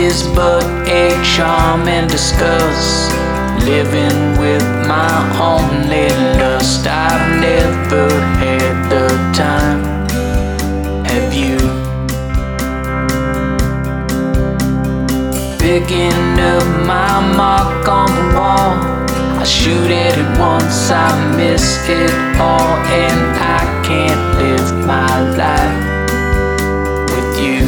is but a charm and disgust, living with my only lust. I've never had the time. Have you? Picking up my mark on the wall, I shoot at it once, I miss it all, and I can't live my life with you.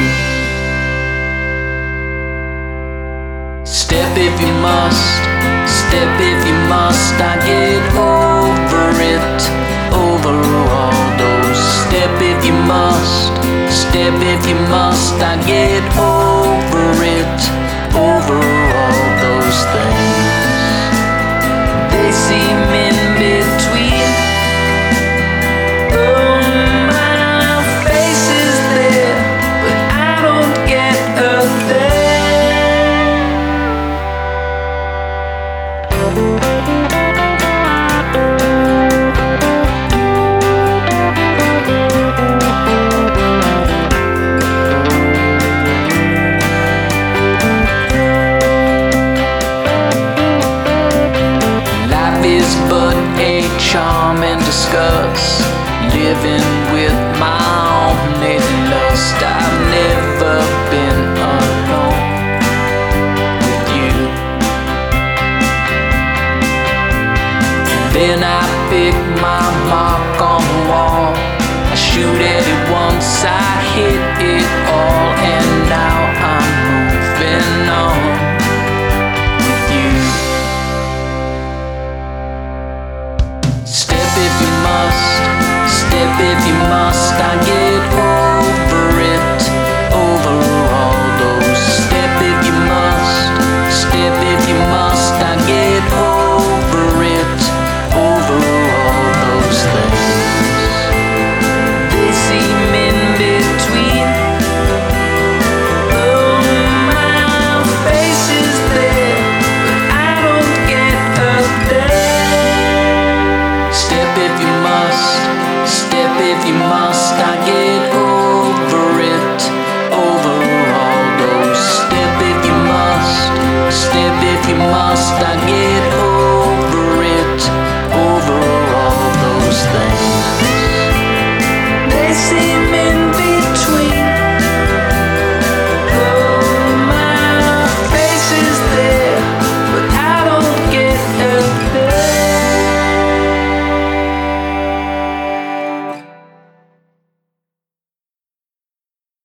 Step if you must, step if you must, I get over it, over all those. Step if you must, step if you must, I get over it, over all those things. They seem in between. Oh, my face is there, but I don't get a thing. Is but a charm and disgust, living with my only lust. I've never been alone with you. Then I pick my mark on the wall, I shoot at it once, I hit it all, and now I'm moving on with you. Step if you must, step if you